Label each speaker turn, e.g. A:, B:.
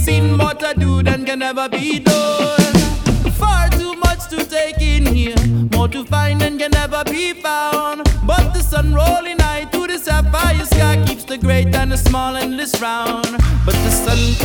A: Nothing more to do than can never be done. Far too much to take in here, more to find than can never be found. But the sun rolling high to the sapphire sky keeps the great and the small endless round. But the sun